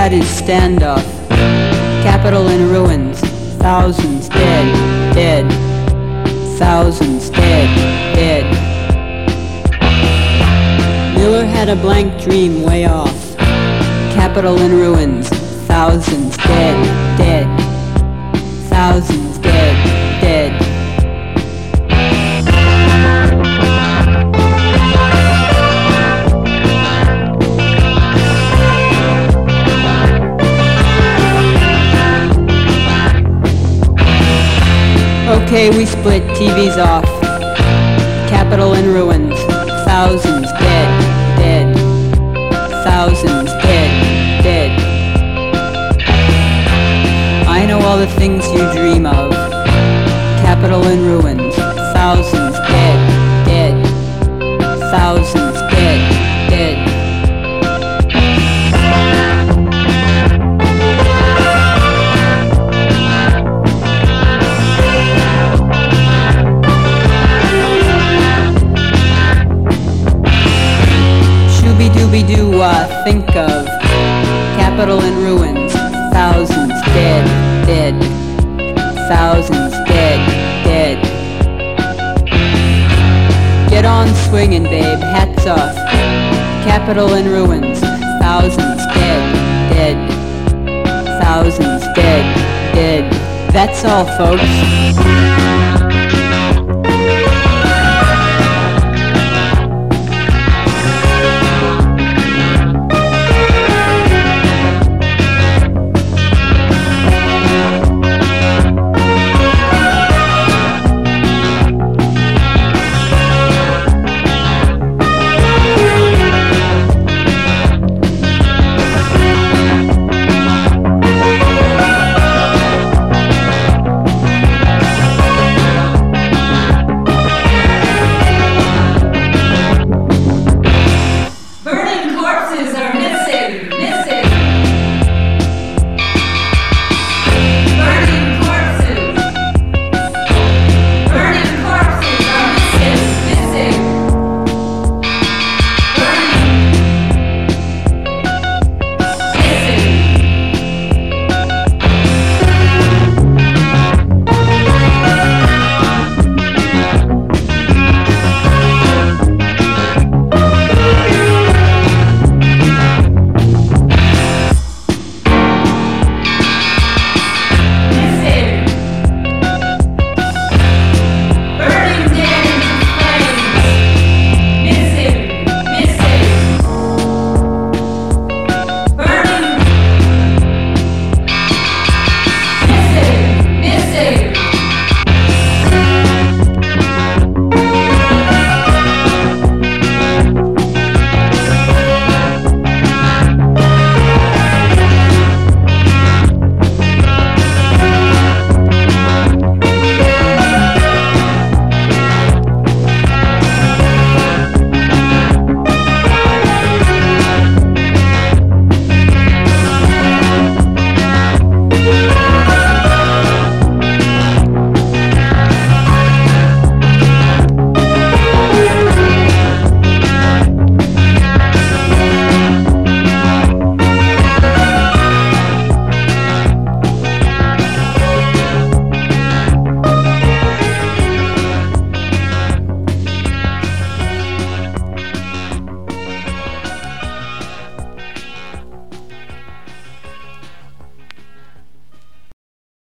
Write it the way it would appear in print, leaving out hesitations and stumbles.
had his standoff. Capitol in ruins, thousands dead, dead. Thousands dead, dead. Miller had a blank dream way off. Capitol in ruins, thousands dead, dead. Thousands dead, dead. Okay, we split, TV's off. Capitol in ruins, thousands dead, dead. Thousands dead, dead. I know all the things you dream of. Capitol in ruins, thousands dead, dead. Thousands dead, dead. Shooby-dooby-doo, think of Capitol in ruins, thousands dead, dead. Thousands dead, dead. Get on swinging, babe, hats off. Capitol in ruins, thousands dead, dead. Thousands dead, dead. That's all, folks.